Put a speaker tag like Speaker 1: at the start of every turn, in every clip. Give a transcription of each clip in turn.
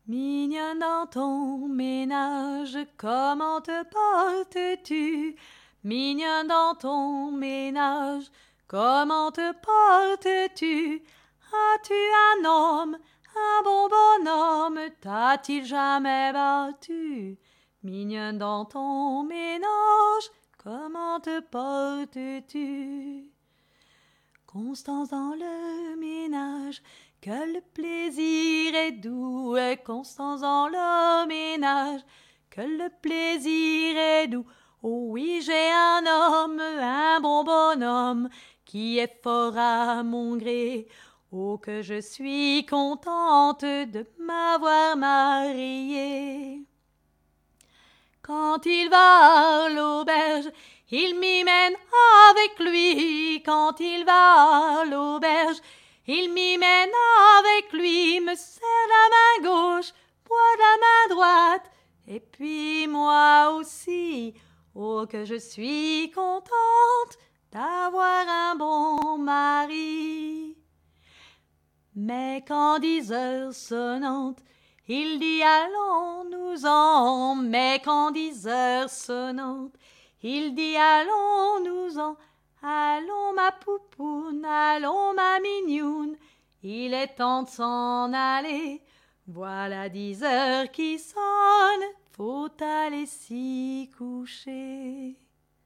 Speaker 1: Mignonne dans ton ménage, comment te portes-tu? Mignonne dans ton ménage, comment te portes-tu? As-tu un homme, un bon bonhomme, t'a-t-il jamais battu? Mignonne dans ton ménage, comment te portes-tu? Constance dans le ménage, que le plaisir est doux, et Constance dans le ménage, que le plaisir est doux. Oh oui, j'ai un homme, un bon bonhomme, qui est fort à mon gré. Oh, que je suis contente de m'avoir mariée. Quand il va à l'auberge, il m'y mène avec lui. Quand il va à l'auberge, il m'y mène avec lui, me serre la main gauche, boit la main droite, et puis moi aussi. Oh, que je suis contente d'avoir un bon mari. Mais quand 10 heures sonnantes, il dit allons-nous-en, mais quand 10 heures sonnantes, il dit allons-nous-en, allons ma poupoune, allons ma mignoune, il est temps de s'en aller, voilà 10 heures qui sonnent, faut aller s'y coucher.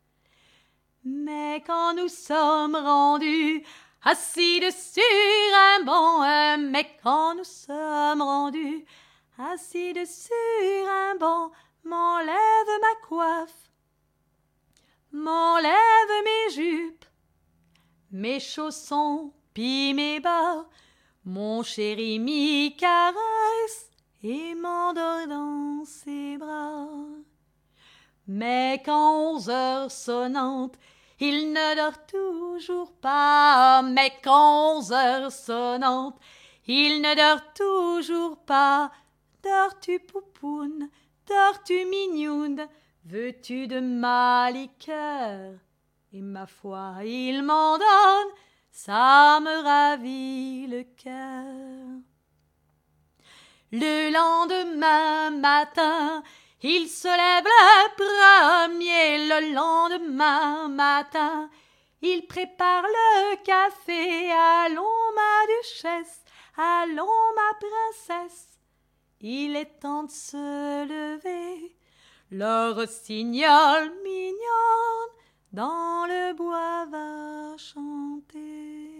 Speaker 1: Mais quand nous sommes rendus assis sur un banc, mais quand nous sommes rendus assis sur un banc, m'enlève ma coiffe, m'enlève mes jupes, mes chaussons, puis mes bas, mon chéri m'y caresse et m'endort dans ses bras. Mais quand 11 heures sonnantes, il ne dort toujours pas, mais quand 11 heures sonnantes, il ne dort toujours pas. Dors-tu, poupoune, dors-tu, mignoune, veux-tu de ma liqueur? Et ma foi, il m'en donne, ça me ravit le cœur. Le lendemain matin, il se lève le premier, le lendemain matin, il prépare le café. Allons ma duchesse, allons ma princesse, il est temps de se lever. Le rossignol mignonne dans le bois va chanter.